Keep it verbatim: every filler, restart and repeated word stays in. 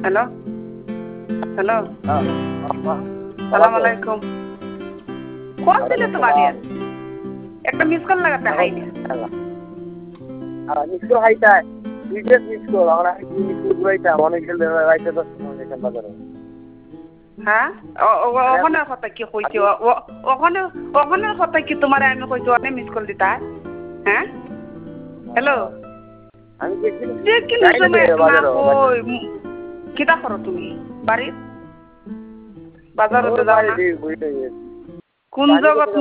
hello hello সালাম আলাইকুম call দিলে তো বাড়ি আর একটা মিস কল লাগাতে হাই মিস কল হাইটা বিশেষ মিস কল আমরা মিস কল ঘুরাইতা অনেক গেল রাইতে দশ মিনিট বাজারে হ্যাঁ ওখানে কথা কি কইছি ওখানে ওখানে কথা কি তোমার আমি কইছি অনেক মিস কল দিতা হ্যাঁ হ্যালো আমি দেখি যে কি তুমি না কই কিটা করো তুমি বাড়ি বাজারতে যাও না কোন জায়গা